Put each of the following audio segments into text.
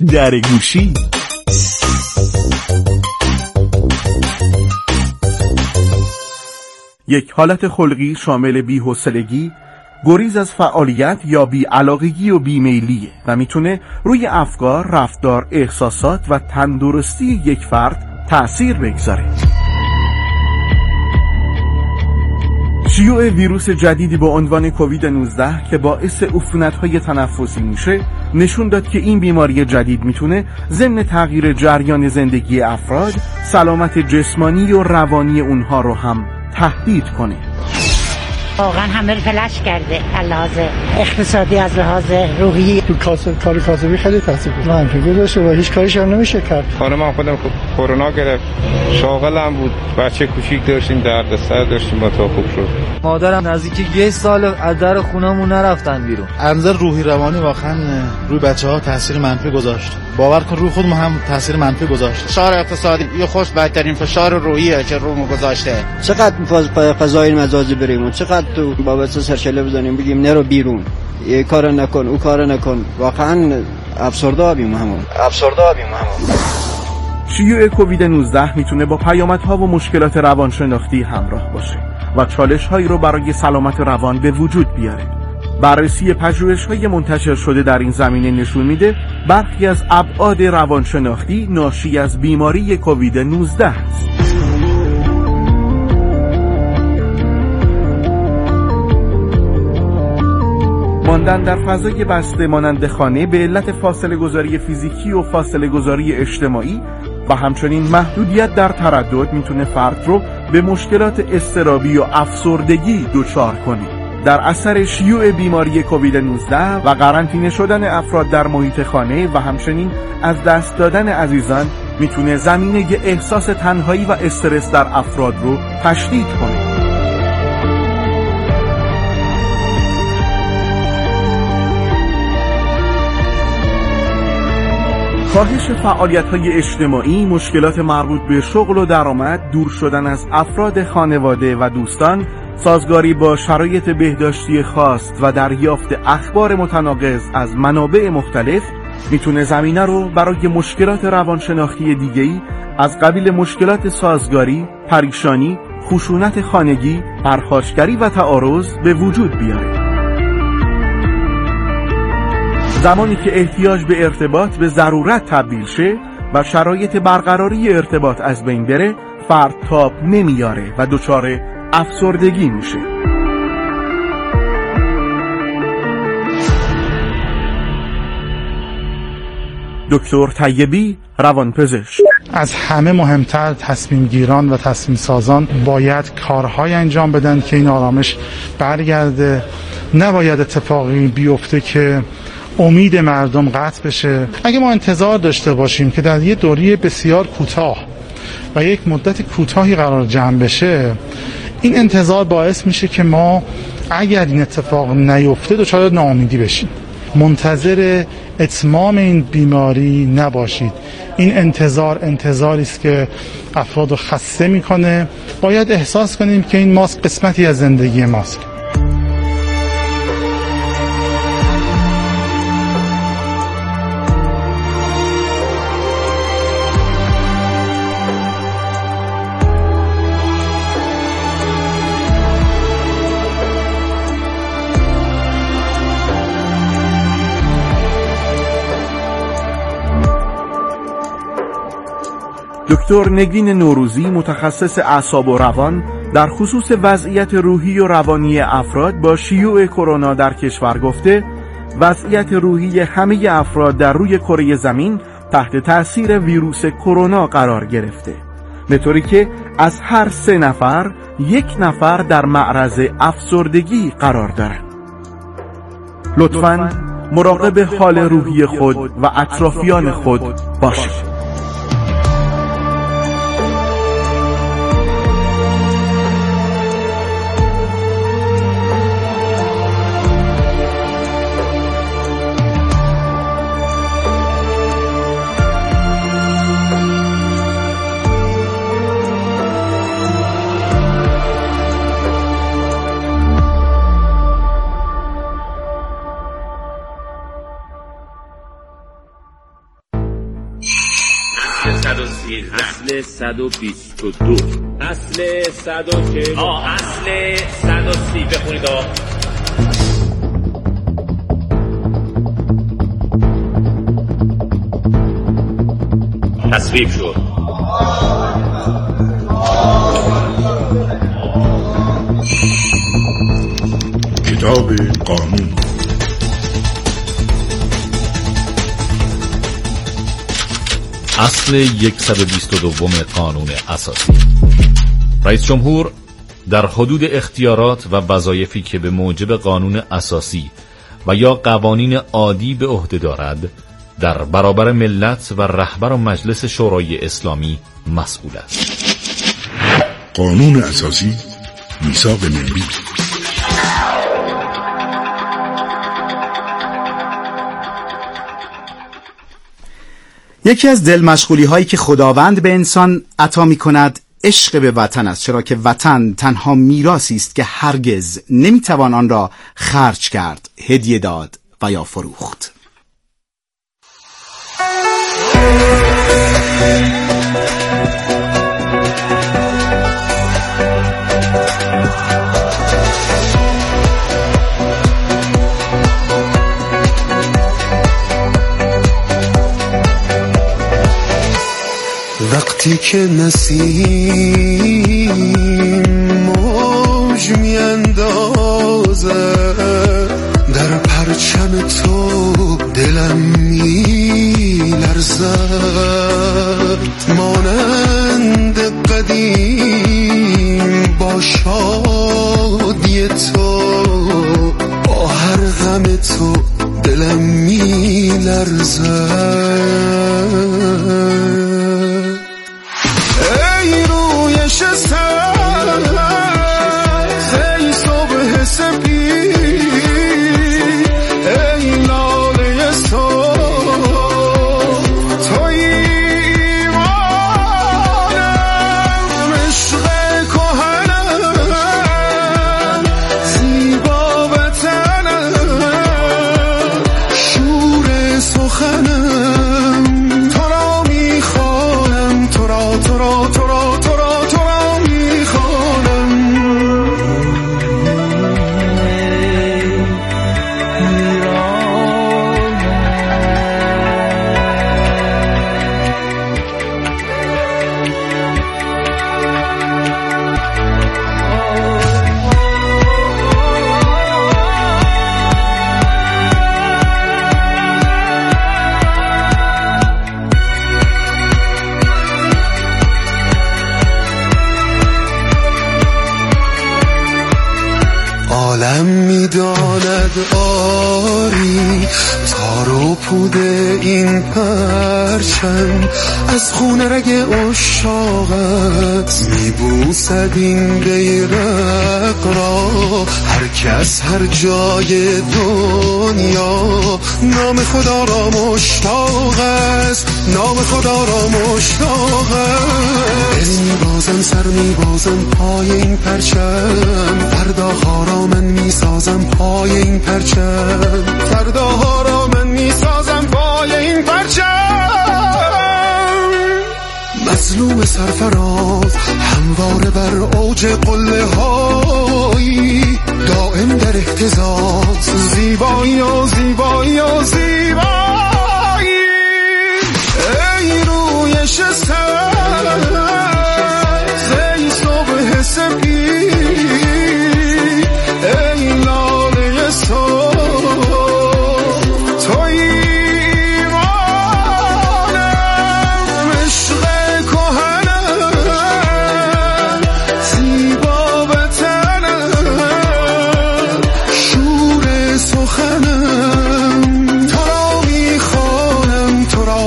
در گوشی. یک حالت خلقی شامل بی‌حوصلگی، گریز از فعالیت یا بی‌علاقگی و بی‌میلیه و میتونه روی افکار، رفتار، احساسات و تندرستی یک فرد تأثیر بگذاره. شیوع ویروس جدیدی با عنوان کووید 19 که باعث عفونت‌های تنفسی میشه نشون داد که این بیماری جدید میتونه ضمن تغییر جریان زندگی افراد، سلامت جسمانی و روانی اونها رو هم تهدید کنه. واقعا همه رو فلش کرده، از لحاظ اقتصادی، از لحاظ روحی. تو کار کاسبی خیلی تاثیر منفی داشته و هیچ کاریش هم نمیشه کرد. خانم خودم کرونا گرفت، شاغلم بود، بچه کوچیک داشتیم، دردسر داشتیم، با تا خوب شد. مادرم نزدیک 1 سال از در خونمون نرفتن بیرون. انظر روحی روانی واقعا روی بچه‌ها تاثیر منفی گذاشت. باور کن روی خودم هم تاثیر منفی گذاشت. فشار اقتصادی یه خوش بدترین فشار روحیه که رومو گذاشته. چقدر فضای مزاجی بریم، چقدر تو بابت سرشله بزنیم بگیم نرو بیرون، یه کار نکن، او کار نکن. واقعا افسرده آبیم همون. شیوع کووید 19 میتونه با پیامدها و مشکلات روانشناختی همراه باشه و چالش‌هایی رو برای سلامت روان به وجود بیاره. بررسی پژوهش‌های منتشر شده در این زمینه نشون میده برخی از ابعاد روانشناختی ناشی از بیماری کووید 19 است. ماندن در فضای بسته مانند خانه به علت فاصله گذاری فیزیکی و فاصله گذاری اجتماعی و همچنین محدودیت در تردد میتونه فرد رو به مشکلات اضطرابی و افسردگی دچار کنه. در اثر شیوع بیماری کووید 19 و قرنطینه شدن افراد در محیط خانه و همچنین از دست دادن عزیزان میتونه زمینه احساس تنهایی و استرس در افراد رو تشدید کنه. کاهش فعالیت‌های اجتماعی، مشکلات مربوط به شغل و درآمد، دور شدن از افراد خانواده و دوستان، سازگاری با شرایط بهداشتی خاص و دریافت اخبار متناقض از منابع مختلف میتونه زمینه رو برای مشکلات روانشناختی دیگه‌ای از قبیل مشکلات سازگاری، پریشانی، خشونت خانگی، پرخاشگری و تعارض به وجود بیاره. زمانی که احتیاج به ارتباط به ضرورت تبدیل شه و شرایط برقراری ارتباط از بین بره، فرد تاب نمیاره و دچار افسردگی میشه. دکتر طیبی، روانپزشک: از همه مهمتر تصمیم گیران و تصمیم سازان باید کارهای انجام بدن که این آرامش برگرده. نباید اتفاقی بیفته که امید مردم قطع بشه. اگه ما انتظار داشته باشیم که در یه دوره بسیار کوتاه و یک مدت کوتاهی قرار جمع بشه، این انتظار باعث میشه که ما اگر این اتفاق نیفته دچار ناامیدی بشیم. منتظر اتمام این بیماری نباشید. این انتظاری است که افراد رو خسته میکنه. باید احساس کنیم که این ماسک قسمتی از زندگی ماست. دکتر نگین نوروزی، متخصص اعصاب و روان، در خصوص وضعیت روحی و روانی افراد با شیوع کرونا در کشور گفته وضعیت روحی همه افراد در روی کره زمین تحت تأثیر ویروس کرونا قرار گرفته، به طوری که از هر 3 نفر 1 نفر در معرض افسردگی قرار دارند. لطفاً مراقب حال روحی خود و اطرافیان خود باشید. 130 اصل 122 اصل 140 اصل 130 بخونید تصویب شد. کتاب قانون. اصل 122 قانون اساسی. رئیس جمهور در حدود اختیارات و وظایفی که به موجب قانون اساسی و یا قوانین عادی به عهده دارد در برابر ملت و رهبر مجلس شورای اسلامی مسئول است. قانون اساسی، میثاق ملی. یکی از دل مشغولی هایی که خداوند به انسان عطا می کند عشق به وطن است، چرا که وطن تنها میراثی است که هرگز نمیتوان آن را خرج کرد، هدیه داد و یا فروخت. وقتی که نسیم موج میاندازه در پرچم تو دلم میلرزد، مانند قدیم با شادی تو، با هر غم تو دلم میلرزد. ای رویش سبز، ای صبح سپید، ای لاله صبح، توی ایمانم، عشق کهنم، زیبا وطنم، شور سخنم، تو را میخوانم، تو را میخوانم. عالم میداند آری تار و پود این پرچم، از خون رگ عشاقت میبوسد این بیرق را، هر کس هر جای دنیا نام خدا را مشتاق است، نام خدا را مشتاق است. دل میبازم، سر میبازم پای این پرچم، فرداها را من میسازم پای این پرچم، فرداها را من میسازم پای این پرچم. مظلوم سرفراز همواره بر اوج قله هایی، دائم در اهتزاز، زیبایی و زیبایی و زیبایی. ای رویش سبز، ای صبح سپید، ای لاله صبح، توی ایمانم، عشق کهنم، زیبا وطنم، شور سخنم، تو را میخوانم، تو را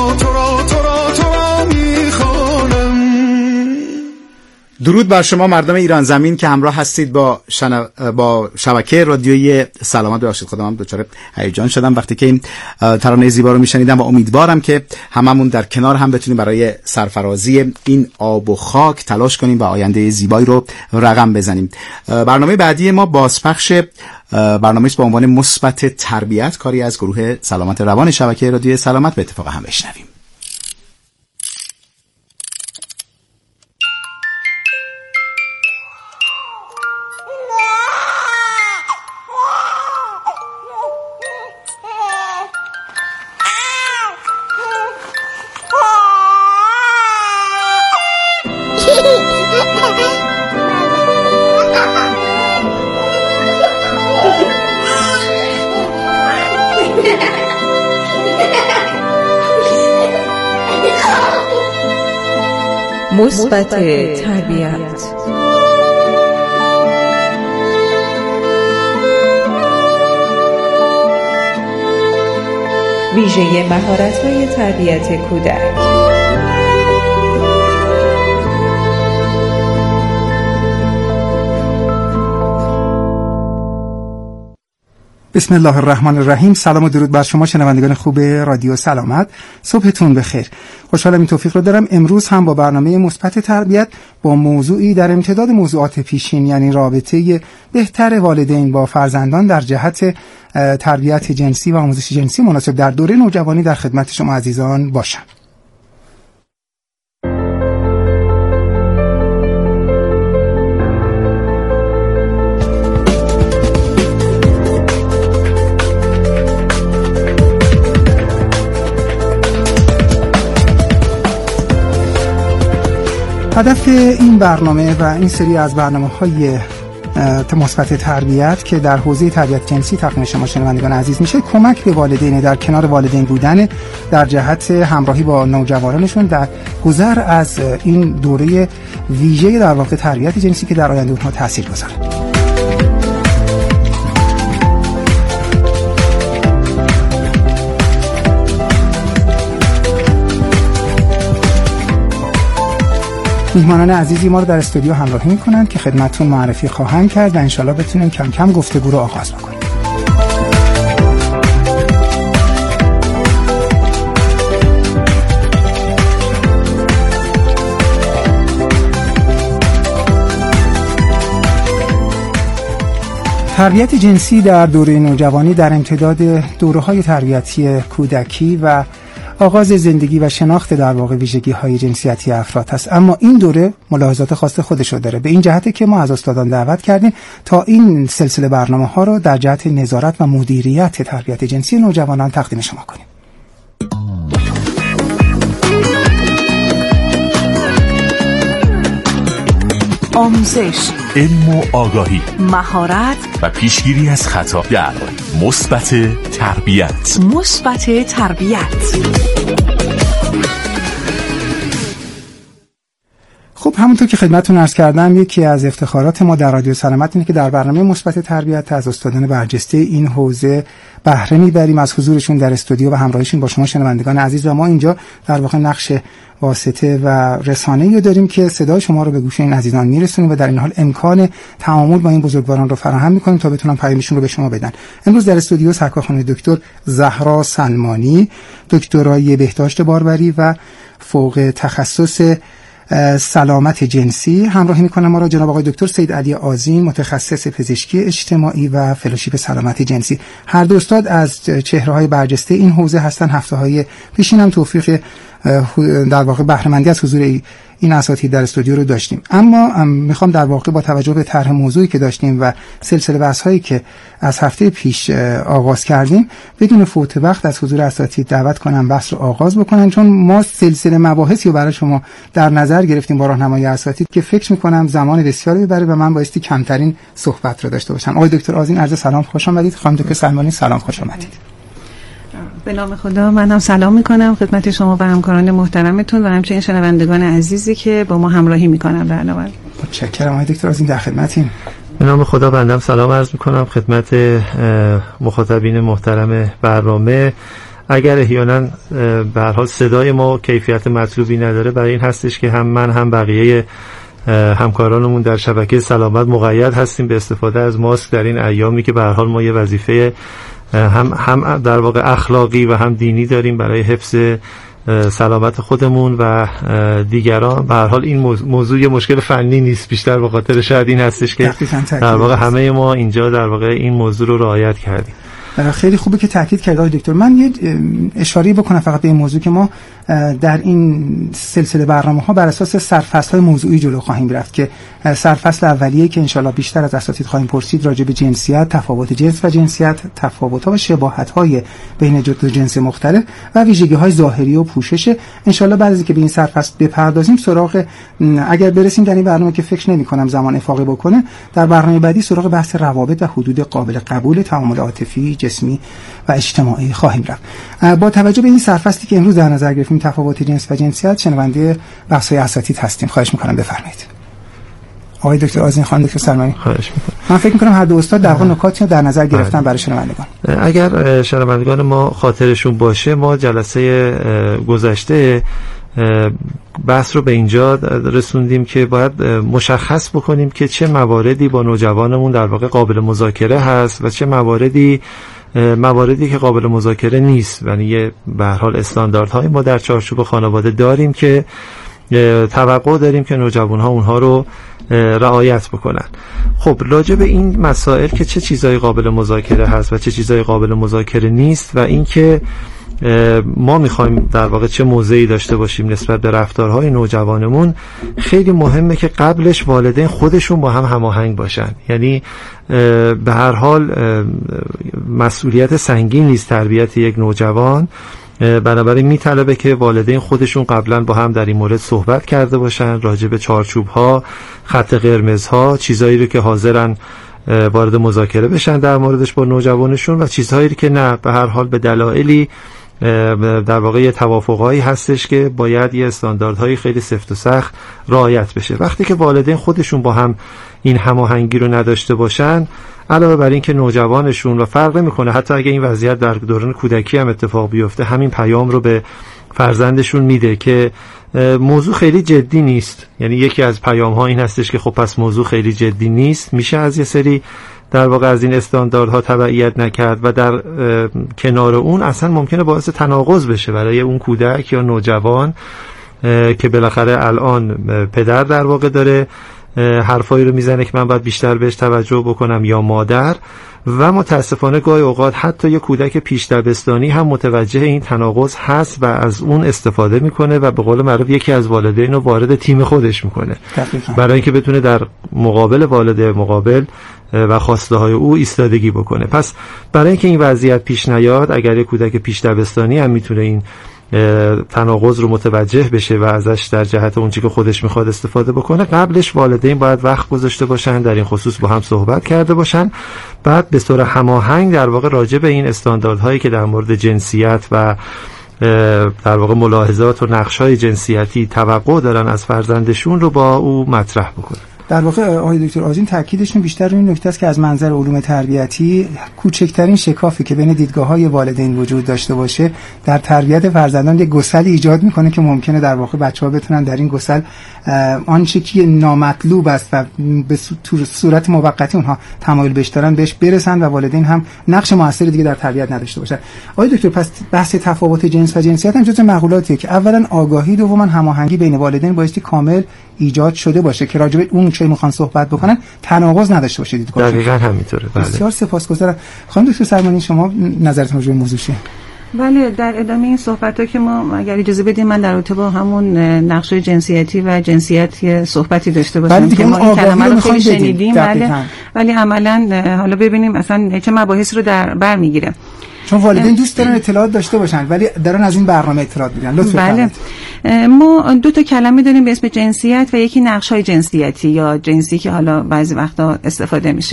میخوانم. درود بر شما مردم ایران زمین که همراه هستید با شبکه رادیویی سلامت. باشید خودم دچار هیجان شدم وقتی که این ترانه زیبا رو میشنیدم و امیدوارم که هممون در کنار هم بتونیم برای سرفرازی این آب و خاک تلاش کنیم و آینده زیبایی رو رقم بزنیم. برنامه بعدی ما بازپخش برنامه است با عنوان مثبت تربیت، کاری از گروه سلامت روان شبکه رادیویی سلامت. به اتفاق هم بشنویم. مثبت تربیت. ویژه مهارت‌های تربیت کودک. بسم الله الرحمن الرحیم. سلام و درود بر شما شنوندگان خوب رادیو سلامت. صبحتون بخیر. خوشحالم این توفیق رو دارم امروز هم با برنامه مثبت تربیت با موضوعی در امتداد موضوعات پیشین، یعنی رابطه بهتر والدین با فرزندان در جهت تربیت جنسی و آموزش جنسی مناسب در دوره نوجوانی در خدمت شما عزیزان باشم. هدف این برنامه و این سری از برنامه‌های مثبت تربیت که در حوزه تربیت جنسی تقدیم شما شنوندگان عزیز میشه، کمک به والدین در کنار والدین بودن در جهت همراهی با نوجوانانشون در گذر از این دوره ویژه در واقع تربیت جنسی که در آینده اونها تاثیر گذاره. میهمانان عزیزی ما رو در استودیو همراهی میکنند که خدمتتون معرفی خواهند کرد و انشالله بتونیم کم کم گفتگو رو آغاز بکنیم. تربیت جنسی در دوره نوجوانی در امتداد دوره‌های تربیتی کودکی و آغاز زندگی و شناخت در واقع ویژگی‌های جنسیتی افراد هست، اما این دوره ملاحظات خاص خودشو داره. به این جهته که ما از استادان دعوت کردیم تا این سلسله برنامه‌ها رو در جهت نظارت و مدیریت تربیت جنسی نوجوانان تقدیم شما کنیم. آموزش، علم و آگاهی، مهارت و پیشگیری از خطا در مثبت تربیت. مثبت تربیت. خب همونطور که خدمتتون عرض کردم، یکی از افتخارات ما در رادیو سلامت اینه که در برنامه مثبت تربیت از استادان برجسته این حوزه بهره میبریم، از حضورشون در استودیو و همراهیشون با شما شنوندگان عزیز. و ما اینجا در واقع نقش واسطه و رسانه‌ای رو داریم که صدای شما رو به گوش این عزیزان میرسونیم و در این حال امکان تعامل با این بزرگواران رو فراهم میکنیم تا بتونن پیامشون رو به شما بدن. امروز در استودیو سرکار خانم دکتر زهرا سلمانی، دکترای بهداشت باروری و فوق تخصص سلامت جنسی همراهی میکنه ما را. جناب آقای دکتر سید علی آذین، متخصص پزشکی اجتماعی و فلوشیپ سلامت جنسی. هر دو استاد از چهره‌های برجسته این حوزه هستن. هفته‌های پیشین هم توفیق در واقع بهره مندی از حضور این اساتید در استودیو رو داشتیم. اما میخوام در واقع با توجه به طرح موضوعی که داشتیم و سلسله بحث‌هایی که از هفته پیش آغاز کردیم بدون فوت وقت از حضور اساتید دعوت کنم بحث رو آغاز بکنن، چون ما سلسله مباحثی رو برای شما در نظر گرفتیم با راهنمایی اساتید که فکر می‌کنم زمان بسیاری ببره و من بایستی کمترین صحبت رو داشته باشم. آقای دکتر آذین عرض سلام، خوش آمدید. خانم دکتر سلمانی سلام، خوش آمدید. به نام خدا من هم سلام میکنم خدمت شما و همکاران محترمتون و همچنین شنوندگان عزیزی که با ما همراهی میکنن برنامه. متشکرم آقای دکتر آذین، در خدمتیم. به نام خدا بنده هم سلام عرض میکنم خدمت مخاطبین محترم برنامه. اگر احیانا به هر حال صدای ما کیفیت مطلوبی نداره، برای این هستش که هم من هم بقیه همکارانمون در شبکه سلامت مقید هستیم به استفاده از ماسک در این ایامی که به هر حال ما یه وظیفه هم در واقع اخلاقی و هم دینی داریم برای حفظ سلامت خودمون و دیگران. به هر حال این موضوع یه مشکل فنی نیست، بیشتر به خاطر شاید این هستش که در واقع همه ما اینجا در واقع این موضوع رو رعایت کردیم. خیلی خوبه که تاکید کرد آقای دکتر. من یه اشاره بکنم فقط به این موضوع که ما در این سلسله برنامه‌ها بر اساس سرفصل‌های موضوعی جلو خواهیم رفت که سرفصل اولیه که انشالله بیشتر از اساتید خواهیم پرسید راجع به جنسیت، تفاوت جنس و جنسیت، تفاوت‌ها و شباهت‌های بین دو جنس مختلف و ویژگی‌های ظاهری و پوشش. انشالله بعد از اینکه به این سرفصل بپردازیم سراغ اگر برسیم در این برنامه که فکر نمی‌کنم زمان افاقه بکنه، در برنامه بعدی سراغ بحث روابط و حدود قابل قبول تعامل عاطفی، جسمی و اجتماعی خواهیم رفت. با توجه به این سرفصلی که امروز در نظر گرفتیم تفاوت جنس و جنسیت شنونده بحث‌های اساتید هستیم. خواهش می‌کنم بفرمایید. آقای دکتر آذین خان، دکتر سلمانی. خواهش می‌کنم. من فکر می‌کنم هر دو استاد در واقع نکاتی رو در نظر گرفتن برای شنوندگان. اگر شنوندگان ما خاطرشون باشه، ما جلسه گذشته بحث رو به اینجا رسوندیم که باید مشخص بکنیم که چه مواردی با نوجوانمون در واقع قابل مذاکره هست و چه مواردی که قابل مذاکره نیست. یعنی به هر حال استانداردهای ما در چارچوب خانواده داریم که توقع داریم که نوجوان‌ها اونها رو رعایت بکنن. خب راجع به این مسائل که چه چیزایی قابل مذاکره هست و چه چیزایی قابل مذاکره نیست و اینکه ما میخوایم در واقع چه موضعی داشته باشیم نسبت به رفتارهای نوجوانمون، خیلی مهمه که قبلش والدین خودشون با هم هماهنگ باشن. یعنی به هر حال مسئولیت سنگین نیست تربیت یک نوجوان، بنابراین میطلبه که والدین خودشون قبلا با هم در این مورد صحبت کرده باشن راجع به چارچوب‌ها، خط قرمزها، چیزایی رو که حاضرن وارد مذاکره بشن در موردش با نوجوانشون و چیزهایی که نه، به هر حال به دلایلی در واقع یه توافقایی هستش که باید یه استانداردهای خیلی سفت و سخت رعایت بشه. وقتی که والدین خودشون با هم این هماهنگی رو نداشته باشن، علاوه بر این که نوجوانشون، و فرق میکنه حتی اگه این وضعیت در دوران کودکی هم اتفاق بیفته، همین پیام رو به فرزندشون میده که موضوع خیلی جدی نیست. یعنی یکی از پیام ها این هستش که خب پس موضوع خیلی جدی نیست، میشه از یه سری در واقع از این استانداردها تبعیت نکرد و در کنار اون اصلا ممکنه باعث تناقض بشه برای اون کودک یا نوجوان که بالاخره الان پدر در واقع داره حرفایی رو میزنه که من باید بیشتر بهش توجه بکنم یا مادر، و متاسفانه گاهی اوقات حتی یه کودک پیش دبستانی هم متوجه این تناقض هست و از اون استفاده میکنه و به قول معروف یکی از والدین رو وارد تیم خودش میکنه برای اینکه بتونه در مقابل والد مقابل و خواسته های او ایستادگی بکنه. پس برای اینکه این وضعیت پیش نیاد، اگر یه کودک پیش دبستانی هم میتونه این تناقض رو متوجه بشه و ازش در جهت اون چیزی که خودش میخواد استفاده بکنه، قبلش والدین باید وقت گذاشته باشن، در این خصوص با هم صحبت کرده باشن، بعد به صورت هماهنگ در واقع راجع به این استانداردهایی که در مورد جنسیت و در واقع ملاحظات و نقش‌های جنسیتی توقع دارن از فرزندشون رو با او مطرح بکنن. در واقع آقای دکتر آذین تاکیدشون بیشتر روی این نکته است که از منظر علوم تربیتی کوچکترین شکافی که بین دیدگاه‌های والدین وجود داشته باشه در تربیت فرزندان یک گسلی ایجاد میکنه که ممکنه در واقع بچه‌ها بتونن در این گسل آنچه که نامطلوب است و به صورت موقتی اونها تمایل بهش دارن بهش برسن و والدین هم نقش موثری دیگه در تربیت نداشته باشن. آقای دکتر پس بحث تفاوت جنس و جنسیت هم جزو مقولاتیه که اولا آگاهی، دوما هماهنگی بین والدین بایستی کامل ایجاد شده باشه که راجع به اون چه میخوان صحبت بکنن تناقض نداشته باشه. دقیقاً همینطوره. بسیار سپاسگزارم. خانم دکتر سلمانی، شما نظرتون راجع به موضوع چیه؟ بله، در ادامه این صحبت‌ها که ما اگر اجازه بدیم من در رابطه با همون نقشه جنسیتی و جنسیت صحبتی داشته باشم که ما این کلمه رو خیلی شنیدیم، ولی عملاً حالا ببینیم اصلا چه مباحث رو در بر میگیره. چون والدین دوست دارن اطلاعات داشته باشن ولی دارن از این برنامه اطلاعات میگیرن. لطفاً بله. ما دو تا کلمه داریم به اسم جنسیت و یکی نقش‌های جنسیتی یا جنسی که حالا بعضی وقتا استفاده میشه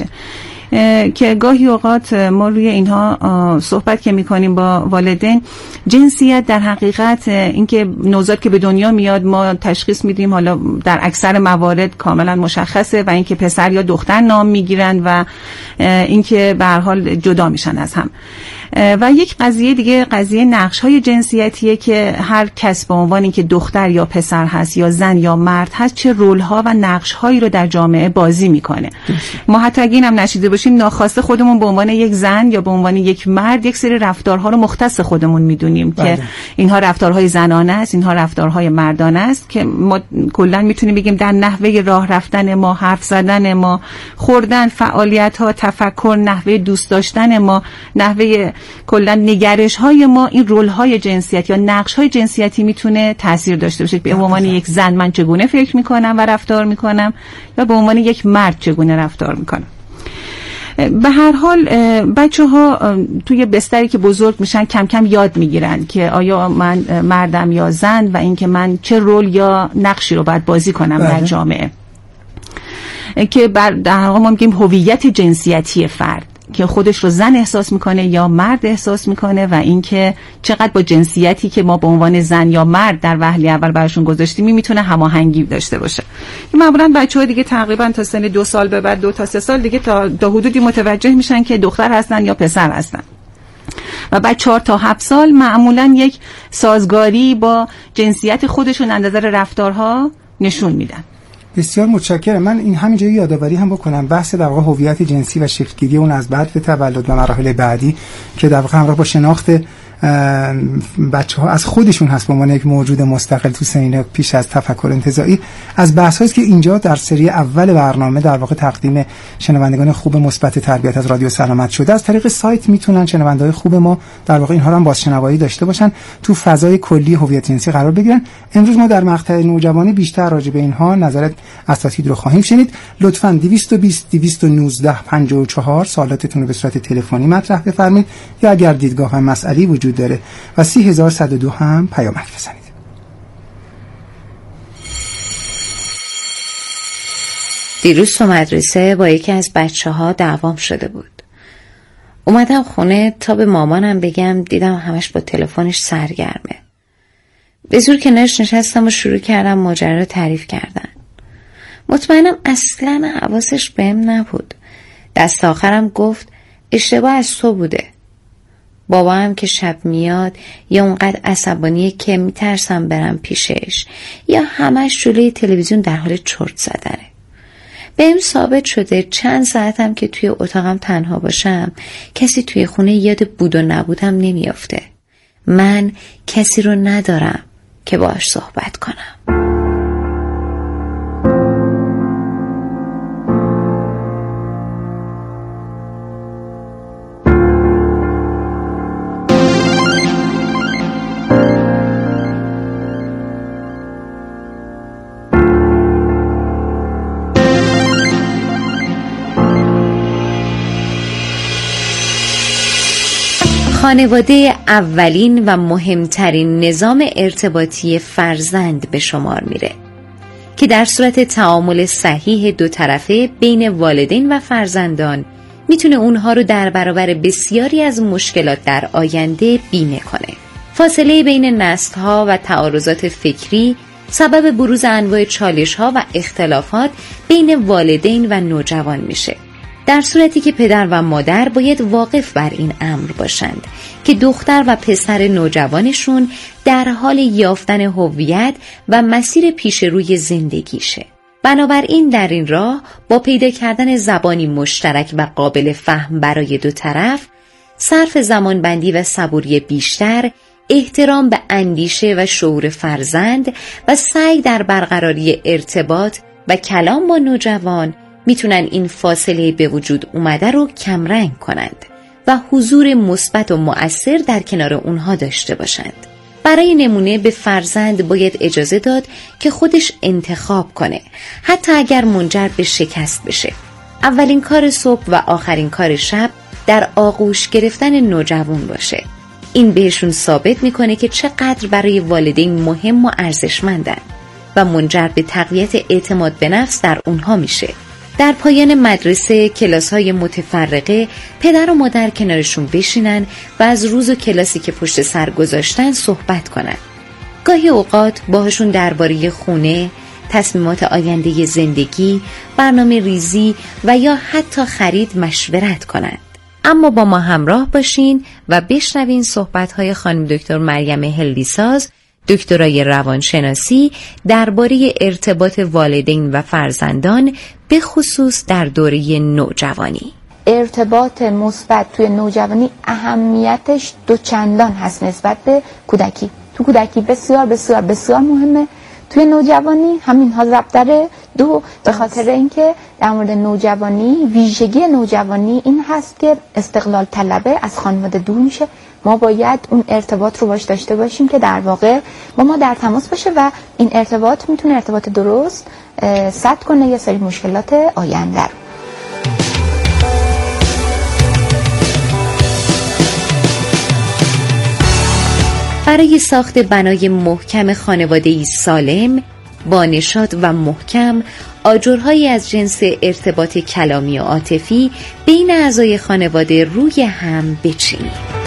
که گاهی اوقات ما روی اینها صحبت که میکنیم با والدین. جنسیت در حقیقت اینکه نوزاد که به دنیا میاد ما تشخیص میدیم، حالا در اکثر موارد کاملا مشخصه، و اینکه پسر یا دختر نام میگیرن و اینکه به هر حال جدا میشن از هم. و یک قضیه دیگه قضیه نقش‌های جنسیتیه که هر کس به عنوان اینکه دختر یا پسر هست یا زن یا مرد هست چه رول‌ها و نقش‌هایی رو در جامعه بازی میکنه. ما حتی اگه اینم نشیده باشیم ناخواسته خودمون به عنوان یک زن یا به عنوان یک مرد یک سری رفتارها رو مختص خودمون میدونیم که اینها رفتارهای زنانه است، اینها رفتارهای مردانه است، که ما کلا میتونیم بگیم در نحوه راه رفتن ما، حرف زدن ما، خوردن، فعالیت‌ها، تفکر، نحوه دوست داشتن ما، نحوه کلا نگرش‌های ما، این رول‌های جنسیتی یا نقش‌های جنسیتی میتونه تاثیر داشته باشه. به عنوان یک زن من چگونه فکر میکنم و رفتار میکنم یا به عنوان یک مرد چگونه رفتار میکنم. به هر حال بچه‌ها توی بستری که بزرگ میشن کم کم یاد میگیرن که آیا من مردم یا زن و اینکه من چه رول یا نقشی رو باید بازی کنم در جامعه، که در واقع ما میگیم هویت جنسیتی فرد. که خودش رو زن احساس میکنه یا مرد احساس میکنه و اینکه چقدر با جنسیتی که ما به عنوان زن یا مرد در وهله اول براشون گذاشتیم میتونه هماهنگی داشته باشه. معمولا بچه‌ها دیگه تقریبا تا سن 2 سال به بعد 2 تا 3 سال دیگه تا حدودی متوجه میشن که دختر هستن یا پسر هستن و بعد 4 تا 7 سال معمولا یک سازگاری با جنسیت خودشون از نظر رفتارها نشون میدن. بسیار متشکرم. من این همینجا یادآوری هم بکنم بحث در واقع هویت جنسی و شکل‌گیری اون از بعد به تولد و مراحل بعدی که در واقع همراه با شناخت بچه‌ها از خودشون هست به عنوان یک موجود مستقل تو سنین پیش از تفکر انتزاعی، از بحث‌هایی که اینجا در سری اول برنامه در واقع تقدیم شنوندگان خوب مثبت تربیت از رادیو سلامت شده. از طریق سایت میتونن شنونده‌های خوب ما در واقع اینها رو هم بازشنوایی داشته باشن، تو فضای کلی هویت جنسی قرار بگیرن. امروز ما در مقطع نوجوانی بیشتر راجع به اینها نظر اساتید رو خواهیم شنید. لطفاً 220 219 54 سوالاتتون رو به صورت تلفنی مطرح بفرمایید یا اگر دیدگاه هم مسئله وجود داره و 30102 هم پیامک بزنید. دیروز تو مدرسه با یکی از بچه‌ها دعوام شده بود. اومدم خونه تا به مامانم بگم، دیدم همش با تلفنش سرگرمه. به زور کنارش نشستم و شروع کردم ماجرا رو تعریف کردن. مطمئنم اصلاً حواسش بهم نبود. دست آخرم گفت اشتباه از تو بوده. بابا هم که شب میاد یا اونقدر عصبانیه که میترسم برم پیشش یا همش جلوی تلویزیون در حال چرت زدنه. بهم ثابت شده چند ساعتم که توی اتاقم تنها باشم کسی توی خونه یاد بود و نبودم نمیافته. من کسی رو ندارم که باهاش صحبت کنم. خانواده اولین و مهمترین نظام ارتباطی فرزند به شمار میره که در صورت تعامل صحیح دو طرفه بین والدین و فرزندان میتونه اونها رو در برابر بسیاری از مشکلات در آینده بیمه کنه. فاصله بین نسل‌ها و تعارضات فکری سبب بروز انواع چالش‌ها و اختلافات بین والدین و نوجوان میشه. در صورتی که پدر و مادر باید واقف بر این امر باشند که دختر و پسر نوجوانشون در حال یافتن هویت و مسیر پیش روی زندگیشه. بنابراین در این راه با پیدا کردن زبانی مشترک و قابل فهم برای دو طرف، صرف زمانبندی و صبوری بیشتر، احترام به اندیشه و شعور فرزند و سعی در برقراری ارتباط و کلام با نوجوان میتونن این فاصله به وجود اومده رو کمرنگ کنند و حضور مثبت و مؤثر در کنار اونها داشته باشند. برای نمونه به فرزند باید اجازه داد که خودش انتخاب کنه، حتی اگر منجر به شکست بشه. اولین کار صبح و آخرین کار شب در آغوش گرفتن نوجوان باشه. این بهشون ثابت میکنه که چقدر برای والدین مهم و ارزشمندن و منجر به تقویت اعتماد به نفس در اونها میشه. در پایان مدرسه کلاس‌های متفرقه پدر و مادر کنارشون بشینن و از روز و کلاسی که پشت سر گذاشتن صحبت کنن. گاهی اوقات باهاشون درباره خونه، تصمیمات آینده زندگی، برنامه ریزی و یا حتی خرید مشورت کنند. اما با ما همراه باشین و بشنوین صحبت‌های خانم دکتر مریم هلدیساز، دکترای روانشناسی درباره ارتباط والدین و فرزندان به خصوص در دوره نوجوانی. ارتباط مثبت توی نوجوانی اهمیتش دوچندان هست نسبت به کودکی. تو کودکی بسیار بسیار بسیار مهمه، توی نوجوانی همین ها ضرب داره. دو، به خاطر اینکه در مورد نوجوانی ویژگی نوجوانی این هست که استقلال طلبه، از خانواده دور میشه. ما باید اون ارتباط رو باش داشته باشیم که در واقع با ما در تماس باشه و این ارتباط میتونه ارتباط درست سد کنه یه سری مشکلات آینده رو. برای ساخت بنای محکم خانواده‌ای سالم با نشاط و محکم آجرهایی از جنس ارتباط کلامی و عاطفی بین اعضای خانواده روی هم بچینید.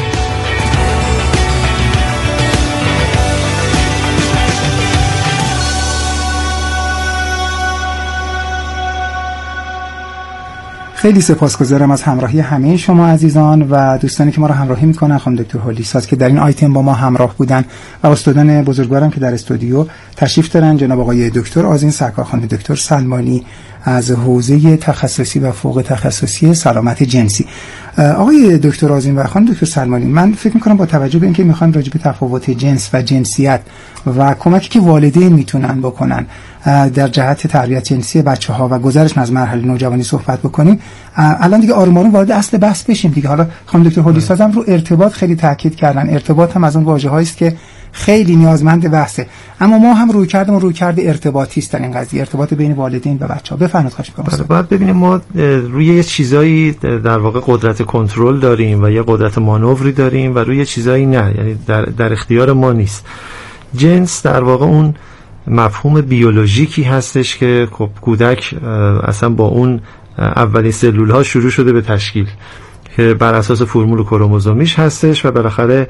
خیلی سپاسگزارم از همراهی همه شما عزیزان و دوستانی که ما را همراهی میکنن، خانم دکتر هولیساز که در این آیتم با ما همراه بودن و استادان بزرگوارم که در استودیو تشریف دارن، جناب آقای دکتر آذین سرکار، خانم دکتر سلمانی از حوزه تخصصی و فوق تخصصی سلامت جنسی. آقای دکتر آذین و خانم دکتر سلمانی، من فکر میکنم با توجه به اینکه میخوایم راجع به تفاوت جنس و جنسیت و کمکی که والدین میتونن بکنن در جهت تربیت جنسی بچه‌ها و گذرشون از مرحله نوجوانی صحبت بکنیم، الان دیگه آروم آروم وارد اصل بحث بشیم دیگه. حالا خانم دکتر هولیساز هم رو ارتباط خیلی تاکید کردن. ارتباط هم از اون واژه‌هایی است که خیلی نیازمند بحثه، اما ما هم رویکرد ارتباطی است در این قضیه، ارتباط بین والدین و بچه‌ها. بفرمایید خواهش می‌کنم. بعد ببینیم ما روی یه چیزایی در واقع قدرت کنترل داریم و یه قدرت مانوری داریم و روی چیزایی نه، یعنی در اختیار ما نیست. جنس در واقع اون مفهوم بیولوژیکی هستش که خب کودک اصلا با اون اولین سلول‌ها شروع شده به تشکیل که بر اساس فرمول کروموزومیش هستش و بالاخره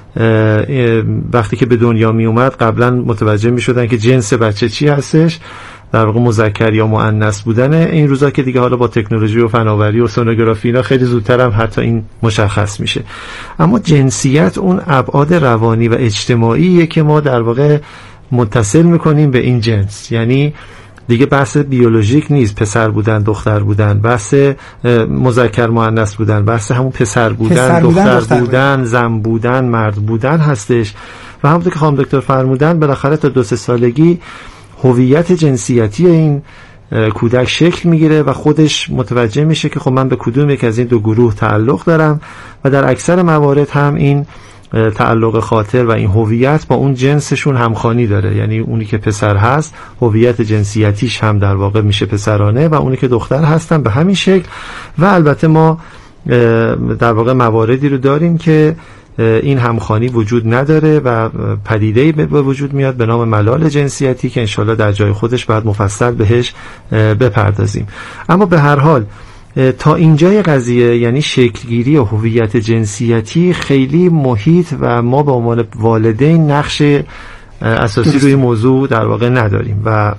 وقتی که به دنیا می اومد قبلا متوجه می شدن که جنس بچه چی هستش، در واقع مذکر یا مؤنث بودن. این روزا که دیگه حالا با تکنولوژی و فناوری و سونوگرافی اینا خیلی زودتر هم حتی این مشخص میشه. اما جنسیت اون ابعاد روانی و اجتماعیه که ما در واقع متصل میکنیم به این جنس، یعنی دیگه بحث بیولوژیک نیست، پسر بودن دختر بودن، بحث مذکر مؤنث بودن، بحث همون پسر بودن دختر بودن، زن بودن مرد بودن هستش. و همونطور که خانم دکتر فرمودن بالاخره تا 2-3 سالگی هویت جنسیتی این کودک شکل میگیره و خودش متوجه میشه که خب من به کدوم یک از این دو گروه تعلق دارم و در اکثر موارد هم این تعلق خاطر و این هویت با اون جنسشون همخوانی داره، یعنی اونی که پسر هست هویت جنسیتیش هم در واقع میشه پسرانه و اونی که دختر هستن به همین شکل. و البته ما در واقع مواردی رو داریم که این همخوانی وجود نداره و پدیده‌ای به وجود میاد به نام ملال جنسیتی که انشالله در جای خودش باید مفصل بهش بپردازیم. اما به هر حال تا اینجای قضیه، یعنی شکلگیری و هویت جنسیتی، خیلی محیط و ما به عنوان والدین نقش اساسی روی موضوع در واقع نداریم و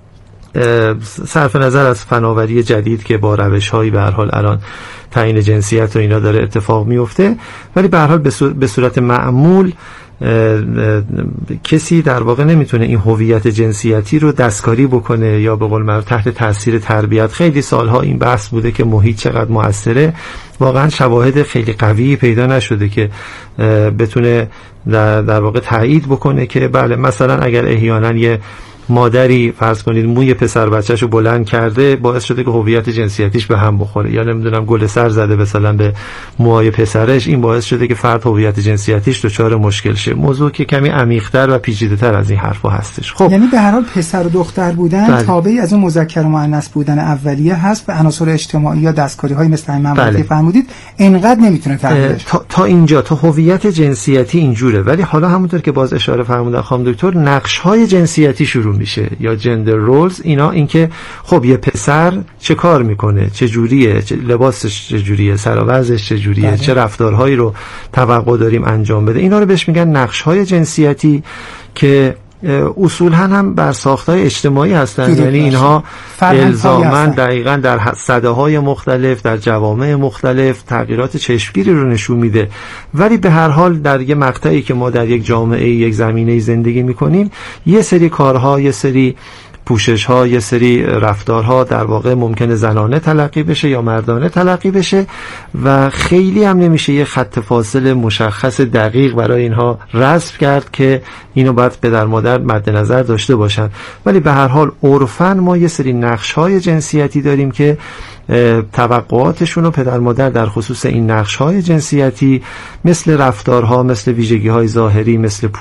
صرف نظر از فناوری جدید که با روش‌هایی به هر حال الان تعیین جنسیت و اینا داره اتفاق میفته، ولی به هر حال به صورت معمول کسی در واقع نمیتونه این هویت جنسیتی رو دستکاری بکنه یا به قول معروف تحت تاثیر تربیت. خیلی سالها این بحث بوده که محیط چقدر مؤثره، واقعا شواهد خیلی قوی پیدا نشده که بتونه در واقع تایید بکنه که بله مثلا اگر احیانا یه مادری فرض کنید موی پسر بچه‌شو بلند کرده باعث شده که هویت جنسیتیش به هم بخوره، یا نمیدونم گل سر زده مثلا به موهای پسرش، این باعث شده که فرد هویت جنسیتیش دچار مشکل شه. موضوع که کمی عمیق‌تر و پیچیده‌تر از این حرفا هستش. خب یعنی به هر حال پسر و دختر بودن تابعی از اون مذکر و مؤنث بودن اولیه هست و عناصر اجتماعی یا دستکاری‌های مثل همین که فرمودید اینقدر نمیتونه تغییر بشه. تا اینجا تا هویت جنسیتی اینجوره، ولی حالا همونطور که باز اشاره فرمودن خانم دکتر، نقش‌های جنسیتی شروع میشه یا جندر رولز. اینا اینکه خب یه پسر چه کار میکنه، چه جوریه، لباسش چه جوریه، سر و وضعش چه جوریه، چه رفتارهایی رو توقع داریم انجام بده، اینا رو بهش میگن نقش‌های جنسیتی که اصولا هم بر ساختای اجتماعی هستن، یعنی اینها الزاماً دقیقاً در سده‌های مختلف در جوامع مختلف تغییرات چشمگیری رو نشون میده. ولی به هر حال در یه مقطعی که ما در یک جامعه یک زمینه زندگی میکنیم، یه سری کارها، یه سری پوشش‌ها، یه سری رفتارها در واقع ممکنه زنانه تلقی بشه یا مردانه تلقی بشه و خیلی هم نمیشه یه خط فاصله مشخص دقیق برای اینها رسم کرد که اینو باید پدر مادر مد نظر داشته باشن. ولی به هر حال عرفاً ما یه سری نقش‌های جنسیتی داریم که توقعاتشون رو پدر مادر در خصوص این نقش‌های جنسیتی مثل رفتارها، مثل ویژگی‌های ظاهری، مثل